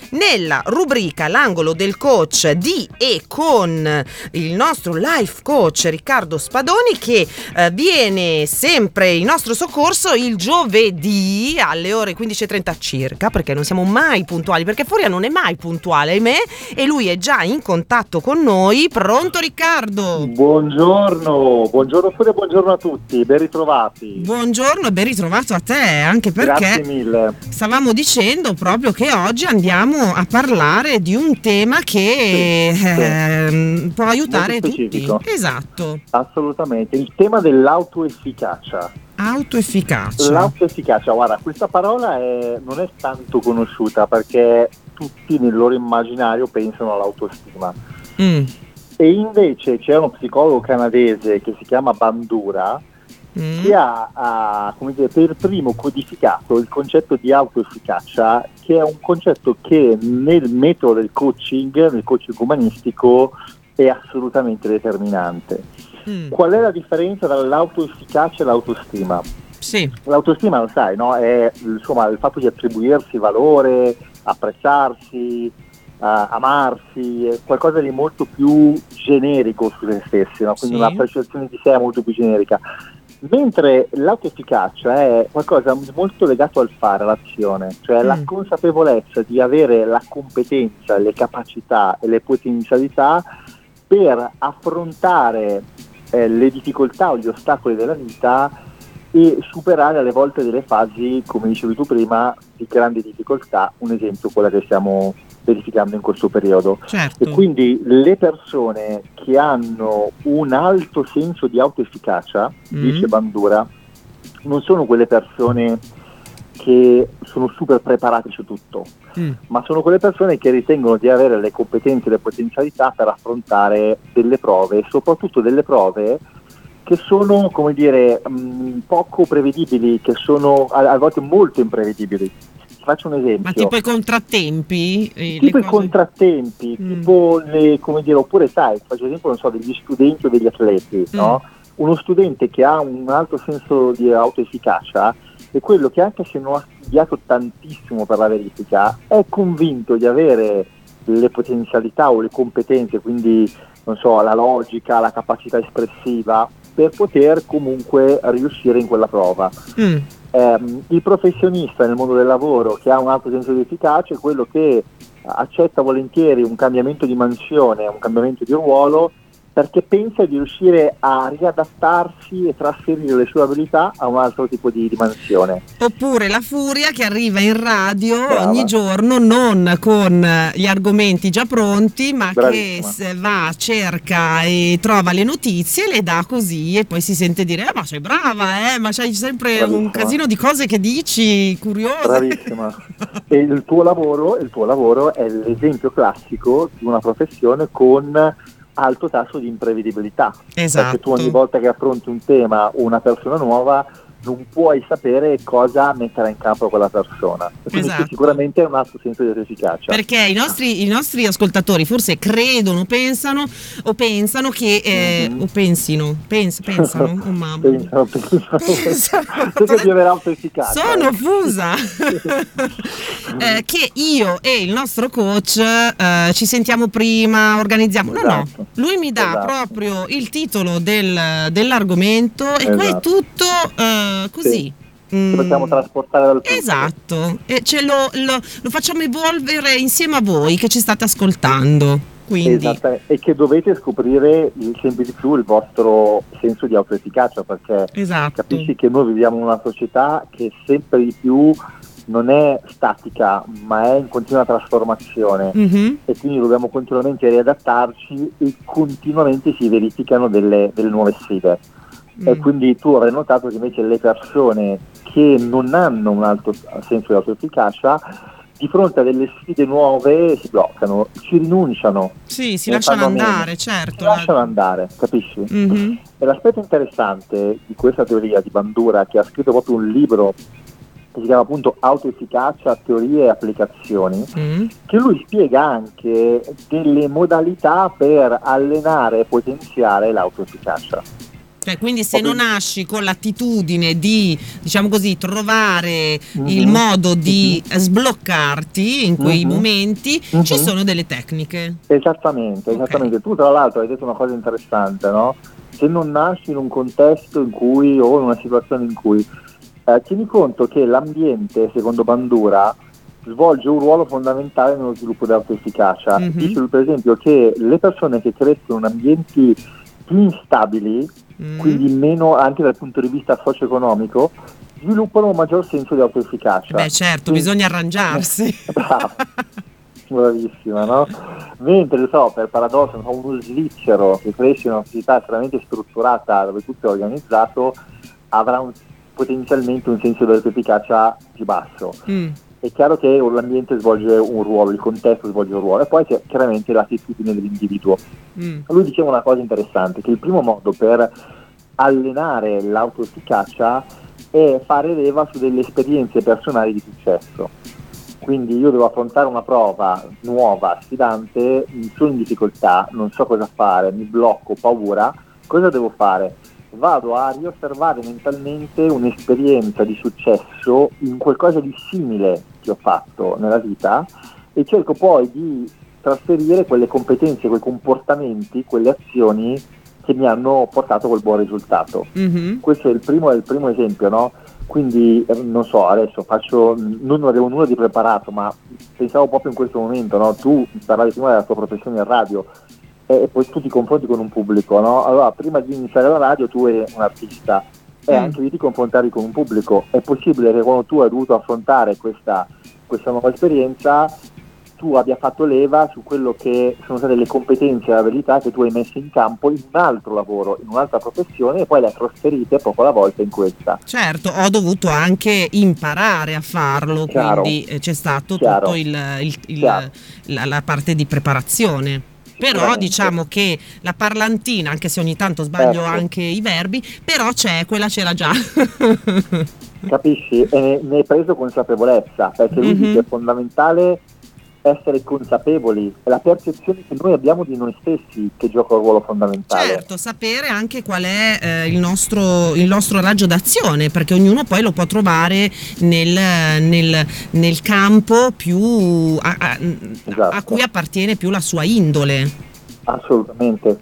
nella rubrica L'angolo del coach di e con il nostro life coach Riccardo Spadoni, che viene sempre in nostro soccorso il giovedì alle ore 15:30 circa, perché non siamo mai puntuali, perché Furia non è mai puntuale, ahimè, e lui è già in contatto con noi. Pronto Riccardo? Buongiorno Furia, buongiorno a tutti, ben ritrovati. Buongiorno e ben ritrovato a te, anche perché grazie mille. Stavamo dicendo proprio che oggi andiamo a parlare di un tema che può aiutare tutti. Esatto. Assolutamente, il tema dell'autoefficacia. L'autoefficacia, guarda, questa parola non è tanto conosciuta perché tutti nel loro immaginario pensano all'autostima. E invece c'è uno psicologo canadese che si chiama Bandura che ha come dire, per primo codificato il concetto di autoefficacia, che è un concetto che nel metodo del coaching, nel coaching umanistico, è assolutamente determinante. Qual è la differenza tra l'autoefficacia e l'autostima? Sì. L'autostima, lo sai, no? È insomma il fatto di attribuirsi valore, apprezzarsi, amarsi, è qualcosa di molto più generico su se stessi, no? Quindi una percezione di sé molto più generica. Mentre l'autoefficacia è qualcosa molto legato al fare, all'azione, cioè la consapevolezza di avere la competenza, le capacità e le potenzialità per affrontare le difficoltà o gli ostacoli della vita e superare alle volte delle fasi, come dicevi tu prima, di grande difficoltà, un esempio quella che stiamo verificando in questo periodo. Certo. E quindi le persone che hanno un alto senso di autoefficacia, dice Bandura, non sono quelle persone che sono super preparate su tutto, ma sono quelle persone che ritengono di avere le competenze e le potenzialità per affrontare delle prove, soprattutto delle prove che sono, come dire, poco prevedibili, che sono a volte molto imprevedibili. Faccio un esempio. Ma tipo i contrattempi? Tipo i contrattempi, tipo come dire, oppure sai, faccio esempio, non so, degli studenti o degli atleti, no? Uno studente che ha un alto senso di autoefficacia è quello che, anche se non ha studiato tantissimo per la verifica, è convinto di avere le potenzialità o le competenze, quindi non so, la logica, la capacità espressiva, per poter comunque riuscire in quella prova. Il professionista nel mondo del lavoro che ha un alto senso di efficacia è quello che accetta volentieri un cambiamento di mansione, un cambiamento di ruolo, perché pensa di riuscire a riadattarsi e trasferire le sue abilità a un altro tipo di mansione. Oppure la Furia che arriva in radio ogni giorno non con gli argomenti già pronti, ma Bravissima. che va, cerca e trova le notizie e le dà così, e poi si sente dire ma sei brava, ma c'hai sempre Bravissima. un casino di cose che dici, curiose. Bravissima. E il tuo lavoro è l'esempio classico di una professione con alto tasso di imprevedibilità. Esatto. Perché tu ogni volta che affronti un tema o una persona nuova non puoi sapere cosa metterà in campo quella persona. Quindi sicuramente è un alto senso di efficacia. Perché i nostri ascoltatori forse credono, pensano che pensano, oh mamma. Pensano di avere autoefficacia. Sono fusa. Che io e il nostro coach ci sentiamo prima, organizziamo. No, lui mi dà proprio il titolo dell'argomento e qua è tutto così. Ci possiamo trasportare dal punto. Esatto, e lo facciamo evolvere insieme a voi che ci state ascoltando. Quindi. Esatto, e che dovete scoprire sempre di più il vostro senso di autoefficacia, perché capisci che noi viviamo in una società che sempre di più non è statica, ma è in continua trasformazione, e quindi dobbiamo continuamente riadattarci e continuamente si verificano delle nuove sfide. E quindi tu avrai notato che invece le persone che non hanno un alto senso di autoefficacia, di fronte a delle sfide nuove si bloccano, ci rinunciano. Sì, si lasciano andare, certo. Si lasciano andare, capisci? E l'aspetto interessante di questa teoria di Bandura, che ha scritto proprio un libro che si chiama appunto Autoefficacia, teorie e applicazioni, che lui spiega anche delle modalità per allenare e potenziare l'autoefficacia. Cioè, quindi se non nasci con l'attitudine di, diciamo così, trovare il modo di sbloccarti in quei momenti, ci sono delle tecniche. Esattamente. Tu tra l'altro hai detto una cosa interessante, no? Se non nasci in un contesto in cui, o in una situazione in cui, tieni conto che l'ambiente, secondo Bandura, svolge un ruolo fondamentale nello sviluppo dell'autoefficacia. Dice per esempio che le persone che crescono in ambienti più instabili, quindi meno anche dal punto di vista socio-economico, sviluppano un maggior senso di autoefficacia. Beh certo, bisogna arrangiarsi. Bravo, bravissima, no? Mentre per paradosso uno svizzero che cresce in una società estremamente strutturata dove tutto è organizzato avrà potenzialmente un senso di autoefficacia più basso. È chiaro che l'ambiente svolge un ruolo, il contesto svolge un ruolo, e poi c'è chiaramente l'attitudine dell'individuo. Lui diceva una cosa interessante, che il primo modo per allenare l'autoefficacia è fare leva su delle esperienze personali di successo. Quindi io devo affrontare una prova nuova, sfidante, sono in difficoltà, non so cosa fare, mi blocco, ho paura, cosa devo fare? Vado a riosservare mentalmente un'esperienza di successo in qualcosa di simile che ho fatto nella vita e cerco poi di trasferire quelle competenze, quei comportamenti, quelle azioni che mi hanno portato quel buon risultato. Questo è il primo esempio, no? Quindi non so, adesso non avevo nulla di preparato, ma pensavo proprio in questo momento, no? Tu parlavi prima della tua professione in radio e poi tu ti confronti con un pubblico, no? Allora prima di iniziare la radio tu eri un artista e anche lì ti confrontavi con un pubblico. È possibile che quando tu hai dovuto affrontare questa nuova esperienza tu abbia fatto leva su quello che sono state le competenze e le abilità che tu hai messo in campo in un altro lavoro, in un'altra professione, e poi le hai trasferite poco alla volta in questa. Certo, ho dovuto anche imparare a farlo, quindi c'è stato tutto la parte di preparazione. Però diciamo che la parlantina, anche se ogni tanto sbaglio anche i verbi, però c'era già. Capisci? E ne hai preso consapevolezza, perché lui dice è fondamentale essere consapevoli, è la percezione che noi abbiamo di noi stessi che gioca un ruolo fondamentale. Certo, sapere anche qual è il nostro raggio d'azione, perché ognuno poi lo può trovare nel campo più a cui appartiene più la sua indole. Assolutamente.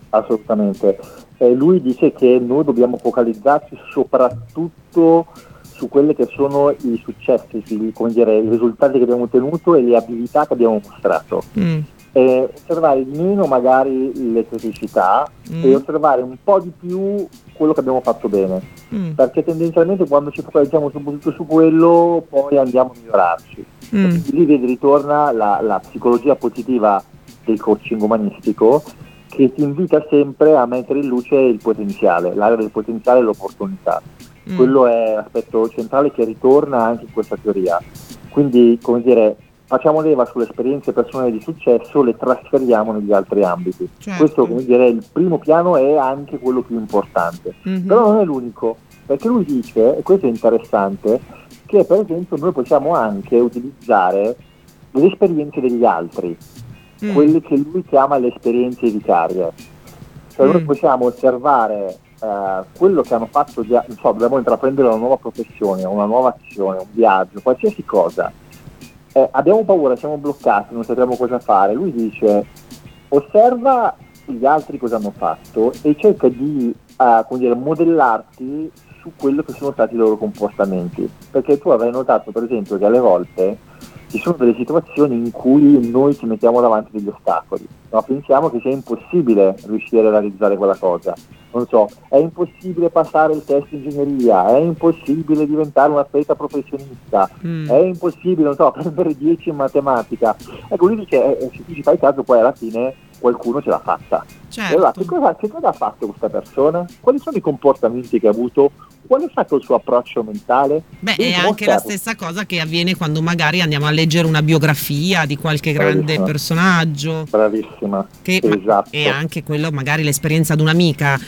Lui dice che noi dobbiamo focalizzarci soprattutto su quelli che sono i successi, i risultati che abbiamo ottenuto e le abilità che abbiamo mostrato. Osservare di meno magari le criticità e osservare un po' di più quello che abbiamo fatto bene, perché tendenzialmente quando ci focalizziamo soprattutto su quello poi andiamo a migliorarci. Quindi lì ritorna la psicologia positiva del coaching umanistico, che ti invita sempre a mettere in luce il potenziale, l'area del potenziale e l'opportunità. Quello è l'aspetto centrale che ritorna anche in questa teoria. Quindi, facciamo leva sulle esperienze personali di successo, le trasferiamo negli altri ambiti. Questo, il primo piano è anche quello più importante. Però non è l'unico, perché lui dice, e questo è interessante, che per esempio noi possiamo anche utilizzare le esperienze degli altri, quelle che lui chiama le esperienze vicarie. Cioè noi possiamo osservare quello che hanno fatto, dobbiamo intraprendere una nuova professione, una nuova azione, un viaggio, qualsiasi cosa. Abbiamo paura, siamo bloccati, non sappiamo cosa fare. Lui dice: osserva gli altri cosa hanno fatto e cerca di modellarti su quello che sono stati i loro comportamenti, perché tu avrai notato per esempio che alle volte ci sono delle situazioni in cui noi ci mettiamo davanti degli ostacoli, no? Pensiamo che sia impossibile riuscire a realizzare quella cosa, non so, è impossibile passare il test ingegneria, è impossibile diventare un atleta professionista, è impossibile, non so, prendere 10 in matematica. Ecco, lui dice, se tu ci fai caso poi alla fine qualcuno ce l'ha fatta. Certo. E allora, che cosa ha fatto questa persona? Quali sono i comportamenti che ha avuto? Qual è stato il suo approccio mentale? Beh, è anche la stessa cosa che avviene quando magari andiamo a leggere una biografia di qualche grande personaggio. Bravissima, esatto. E anche quello, magari l'esperienza di un'amica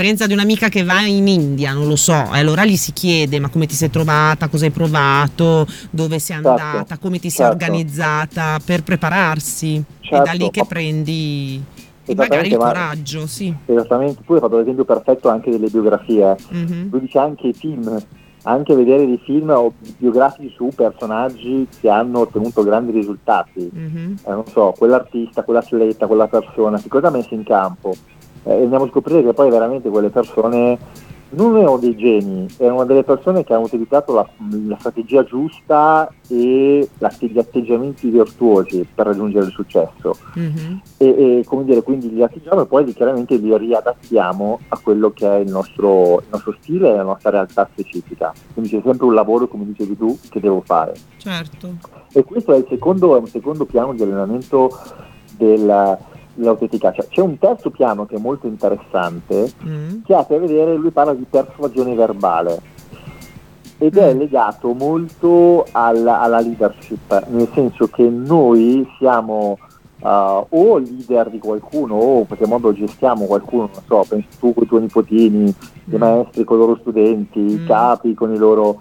che va in India, non lo so, e allora gli si chiede: ma come ti sei trovata, cosa hai provato, dove sei andata, come ti sei organizzata per prepararsi, e da lì che prendi E magari il coraggio, sì. Esattamente, tu hai fatto l'esempio perfetto anche delle biografie. Lui dice anche i film, anche vedere dei film biografici su personaggi che hanno ottenuto grandi risultati, non so, quell'artista, quell'atleta, quella persona, che cosa ha messo in campo, e andiamo a scoprire che poi veramente quelle persone non erano dei geni, erano delle persone che hanno utilizzato la strategia giusta e gli atteggiamenti virtuosi per raggiungere il successo. E come dire, quindi li atteggiamo e poi chiaramente li riadattiamo a quello che è il nostro stile e la nostra realtà specifica. Quindi c'è sempre un lavoro, come dicevi tu, che devo fare. Certo. E questo è un secondo piano di allenamento dell'autoefficacia. C'è un terzo piano che è molto interessante, che ha a che vedere, lui parla di persuasione verbale ed è legato molto alla leadership, nel senso che noi siamo o leader di qualcuno o in qualche modo gestiamo qualcuno, non so, pensi tu con i tuoi nipotini, i maestri con i loro studenti, i capi con i loro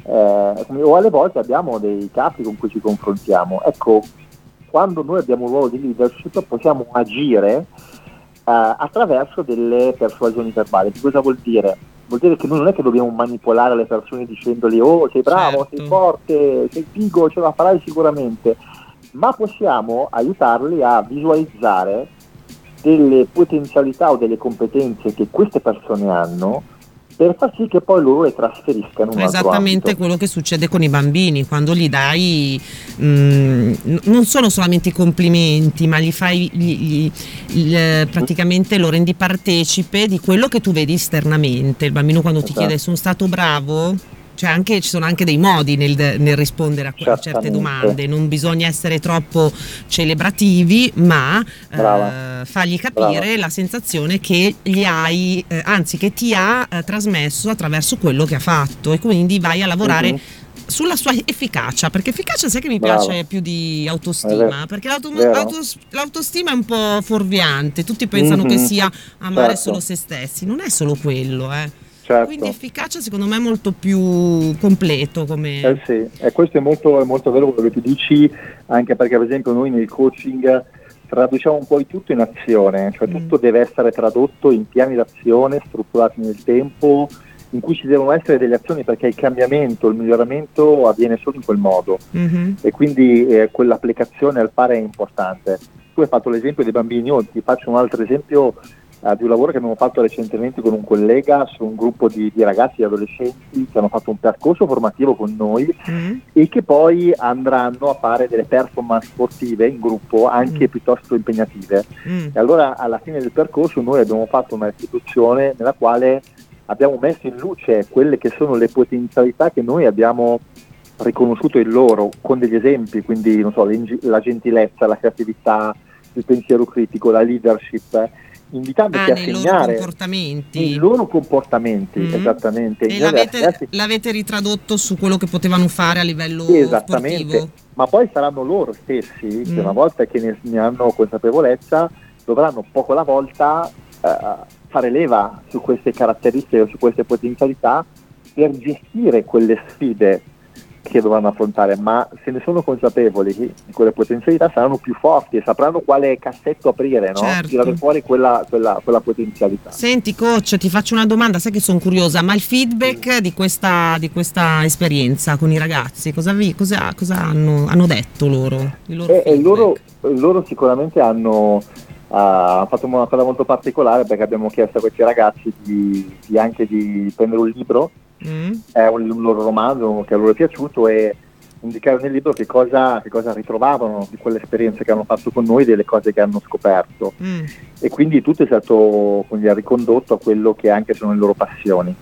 o alle volte abbiamo dei capi con cui ci confrontiamo. Ecco, quando noi abbiamo un ruolo di leadership possiamo agire attraverso delle persuasioni verbali. Che cosa vuol dire? Vuol dire che noi non è che dobbiamo manipolare le persone dicendogli sei bravo, sei forte, sei figo, ce la farai sicuramente, ma possiamo aiutarli a visualizzare delle potenzialità o delle competenze che queste persone hanno per far sì che poi loro le trasferiscano in un altro esattamente ambito. Quello che succede con i bambini quando gli dai non sono solamente i complimenti, ma gli fai praticamente lo rendi partecipe di quello che tu vedi esternamente. Il bambino quando ti chiede sono stato bravo, ci sono anche dei modi nel rispondere a certe domande, non bisogna essere troppo celebrativi, ma fargli capire la sensazione che gli hai, anzi che ti ha trasmesso attraverso quello che ha fatto, e quindi vai a lavorare sulla sua efficacia, perché efficacia sai che mi piace più di autostima, perché l'autostima è un po' fuorviante, tutti pensano che sia amare solo se stessi, non è solo quello, Quindi efficacia secondo me è molto più completo come... sì, e questo è molto vero quello che tu dici, anche perché per esempio noi nel coaching traduciamo un po' tutto in azione, cioè tutto deve essere tradotto in piani d'azione strutturati nel tempo, in cui ci devono essere delle azioni, perché il cambiamento, il miglioramento avviene solo in quel modo, e quindi quell'applicazione al fare è importante. Tu hai fatto l'esempio dei bambini, io ti faccio un altro esempio di un lavoro che abbiamo fatto recentemente con un collega su un gruppo di ragazzi e adolescenti che hanno fatto un percorso formativo con noi e che poi andranno a fare delle performance sportive in gruppo anche piuttosto impegnative. E allora alla fine del percorso noi abbiamo fatto una restituzione nella quale abbiamo messo in luce quelle che sono le potenzialità che noi abbiamo riconosciuto in loro con degli esempi, quindi non so, la gentilezza, la creatività, il pensiero critico, la leadership, invitandoti a segnare i loro comportamenti, esattamente. E l'avete ritradotto su quello che potevano fare a livello sportivo. Ma poi saranno loro stessi che una volta che ne hanno consapevolezza dovranno poco alla volta fare leva su queste caratteristiche, su queste potenzialità per gestire quelle sfide che dovranno affrontare, ma se ne sono consapevoli di quelle potenzialità saranno più forti e sapranno quale cassetto aprire, no? Tirare fuori quella potenzialità. Senti coach, ti faccio una domanda, sai che sono curiosa, ma il feedback di questa esperienza con i ragazzi, cosa hanno detto loro? Loro sicuramente hanno fatto una cosa molto particolare, perché abbiamo chiesto a questi ragazzi anche di prendere un libro, è un loro romanzo che a loro è piaciuto, e indicare nel libro che cosa ritrovavano di quelle esperienze che hanno fatto con noi, delle cose che hanno scoperto, e quindi tutto è stato ricondotto a quello che anche sono le loro passioni.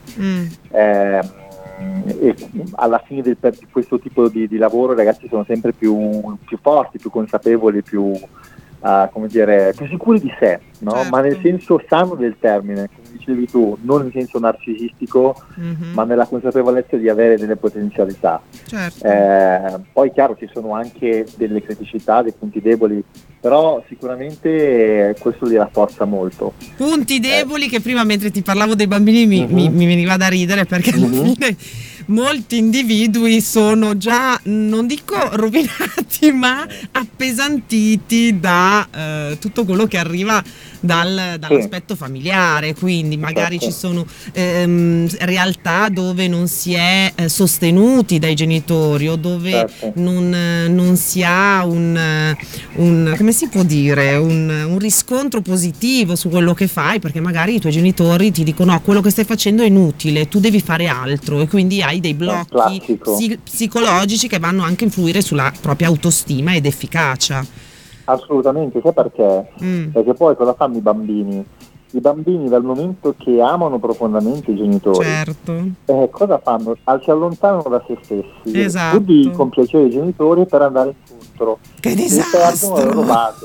E alla fine di questo tipo di lavoro i ragazzi sono sempre più forti, più consapevoli, più sicuri di sé, no? Ma nel senso sano del termine, come dicevi tu, non in senso narcisistico, ma nella consapevolezza di avere delle potenzialità. Poi chiaro ci sono anche delle criticità, dei punti deboli, però sicuramente questo li rafforza molto. Punti deboli che prima, mentre ti parlavo dei bambini, mi veniva da ridere, perché alla fine molti individui sono già, non dico rovinati, ma appesantiti da tutto quello che arriva dall'aspetto familiare, quindi magari ci sono realtà dove non si è sostenuti dai genitori o dove non si ha un come si può dire, un riscontro positivo su quello che fai, perché magari i tuoi genitori ti dicono no, quello che stai facendo è inutile, tu devi fare altro, e quindi hai dei blocchi psicologici che vanno anche a influire sulla propria autostima ed efficacia. Assolutamente, sai perché? Perché poi cosa fanno i bambini? I bambini dal momento che amano profondamente i genitori, cosa fanno? Si allontanano da se stessi, quindi con piacere i genitori per andare incontro. Che disastro! La loro base.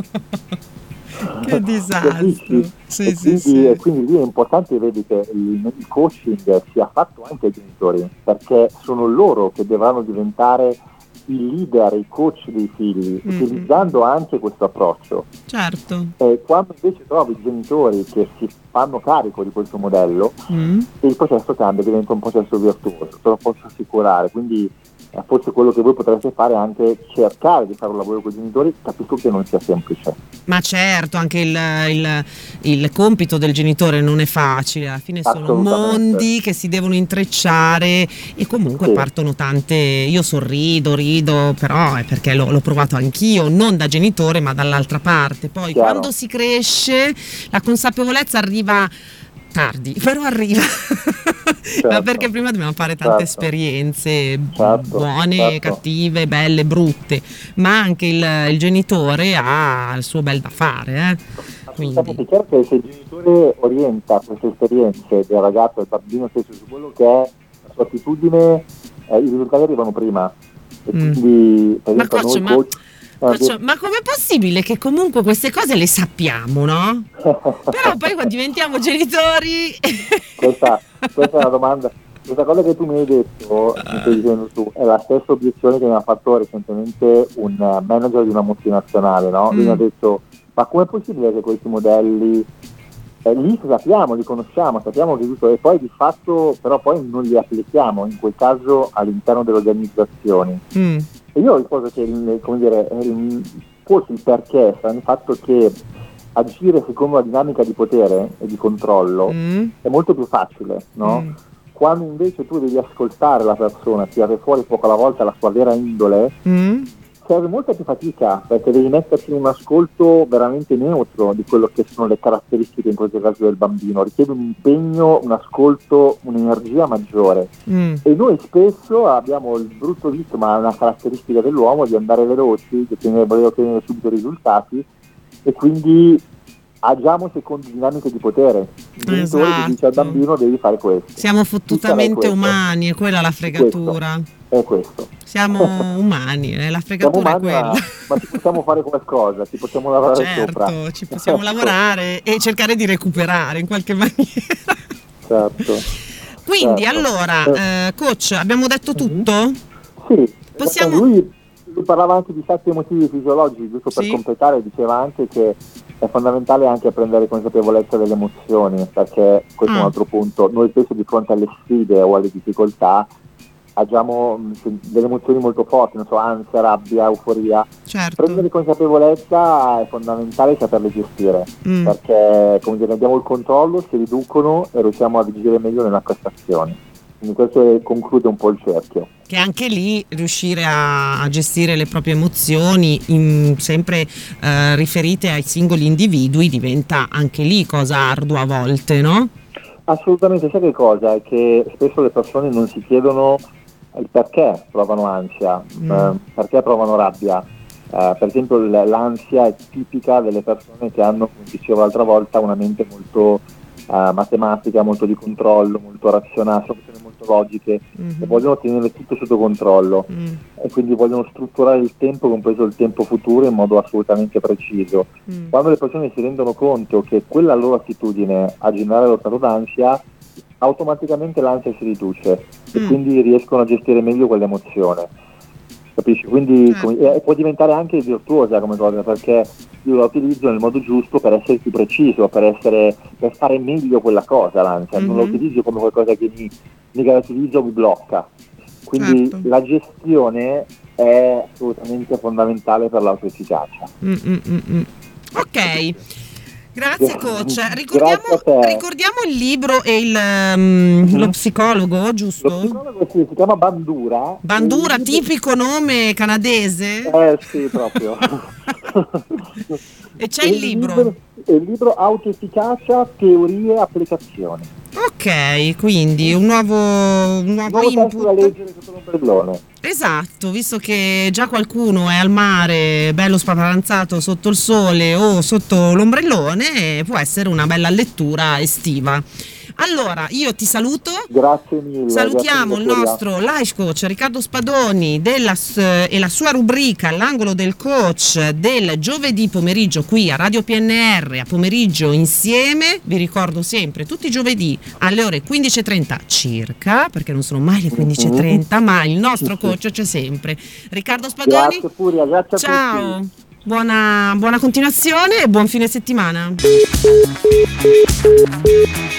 Che disastro! Quindi lì è importante, vedi, che il coaching sia fatto anche ai genitori, perché sono loro che dovranno diventare i leader, i coach dei figli, utilizzando anche questo approccio. Certo. Quando invece trovi i genitori che si fanno carico di questo modello, il processo cambia, diventa un processo virtuoso, te lo posso assicurare. Quindi forse quello che voi potreste fare è anche cercare di fare un lavoro con i genitori. Capisco che non sia semplice. Ma certo, anche il compito del genitore non è facile, alla fine sono mondi che si devono intrecciare e comunque partono tante, io rido, però è perché l'ho provato anch'io, non da genitore ma dall'altra parte. Poi quando si cresce la consapevolezza arriva tardi, però arriva. Perché prima dobbiamo fare tante esperienze buone, cattive, belle, brutte, ma anche il genitore ha il suo bel da fare. Quindi è chiaro che se il genitore orienta queste esperienze del ragazzo, del bambino stesso, su quello che è la sua attitudine, i risultati arrivano prima. E quindi, per esempio, ma com'è possibile che comunque queste cose le sappiamo, no? Però poi quando diventiamo genitori... Questa è una domanda. Questa cosa che tu mi hai detto, mi stai dicendo tu, è la stessa obiezione che mi ha fatto recentemente un manager di una multinazionale, no? Lui mi ha detto, ma com'è possibile che questi modelli, lì sappiamo, li conosciamo, sappiamo che tutto, e poi di fatto però poi non li applichiamo, in quel caso all'interno delle organizzazioni. E io ho risposto che forse il perché sta nel fatto che agire secondo la dinamica di potere e di controllo è molto più facile, no? Quando invece tu devi ascoltare la persona, tirare fuori poco alla volta la sua vera indole, serve molta più fatica, perché devi mettersi in un ascolto veramente neutro di quello che sono le caratteristiche in questo caso del bambino. Richiede un impegno, un ascolto, un'energia maggiore. E noi spesso abbiamo il brutto vizio, ma è una caratteristica dell'uomo, di andare veloci, di voler ottenere subito risultati, e quindi agiamo secondo dinamiche di potere. Il genitore che dice al bambino devi fare questo. Siamo fottutamente umani, è quella la fregatura. È questo. Siamo umani, la fregatura è quella. Ma ci possiamo fare qualcosa, ci possiamo lavorare sopra. Certo, ci possiamo lavorare e cercare di recuperare in qualche maniera. Certo. Quindi allora, coach, abbiamo detto tutto? Sì. Possiamo... Lui parlava anche di stati emotivi fisiologici, giusto per completare, diceva anche che è fondamentale anche prendere consapevolezza delle emozioni, perché questo è un altro punto. Noi spesso di fronte alle sfide o alle difficoltà agiamo delle emozioni molto forti, non so, ansia, rabbia, euforia. Prendere consapevolezza è fondamentale saperle gestire, perché come dire, abbiamo il controllo, si riducono e riusciamo a vigilare meglio nella prestazione. Quindi questo conclude un po' il cerchio. Che anche lì riuscire a gestire le proprie emozioni sempre riferite ai singoli individui diventa anche lì cosa ardua a volte, no? Assolutamente, sai che cosa? È che spesso le persone non si chiedono il perché provano ansia, perché provano rabbia. Per esempio l'ansia è tipica delle persone che hanno, come dicevo l'altra volta, una mente molto matematica, molto di controllo, molto razionale, sono persone molto logiche e vogliono tenere tutto sotto controllo e quindi vogliono strutturare il tempo, compreso il tempo futuro, in modo assolutamente preciso. Quando le persone si rendono conto che quella loro attitudine a generare lo stato d'ansia, automaticamente l'ansia si riduce e quindi riescono a gestire meglio quell'emozione. Capisci? Quindi può diventare anche virtuosa come cosa, perché io la utilizzo nel modo giusto per essere più preciso, per fare meglio quella cosa, l'ansia. Non la utilizzo come qualcosa che mi caratterizza o mi blocca. Quindi la gestione è assolutamente fondamentale per l'autoefficacia. Ok. Grazie coach. Grazie a te. Ricordiamo il libro e lo psicologo, giusto? Lo psicologo si chiama Bandura. Bandura, tipico nome canadese? Sì, proprio. E c'è il libro? Il libro Autoefficacia, teorie e applicazioni. Ok, quindi un nuovo testo da leggere sotto l'ombrellone. Esatto, visto che già qualcuno è al mare, bello spaparanzato sotto il sole o sotto l'ombrellone, può essere una bella lettura estiva. Allora, io ti saluto. Grazie mille. Salutiamo il nostro life coach Riccardo Spadoni e la sua rubrica L'angolo del coach del giovedì pomeriggio qui a Radio PNR, a pomeriggio insieme. Vi ricordo sempre tutti i giovedì alle ore 15:30 circa, perché non sono mai le 15:30, ma il nostro coach c'è sempre. Riccardo Spadoni. Grazie Furia, grazie a ciao. tutti. Buona continuazione e buon fine settimana.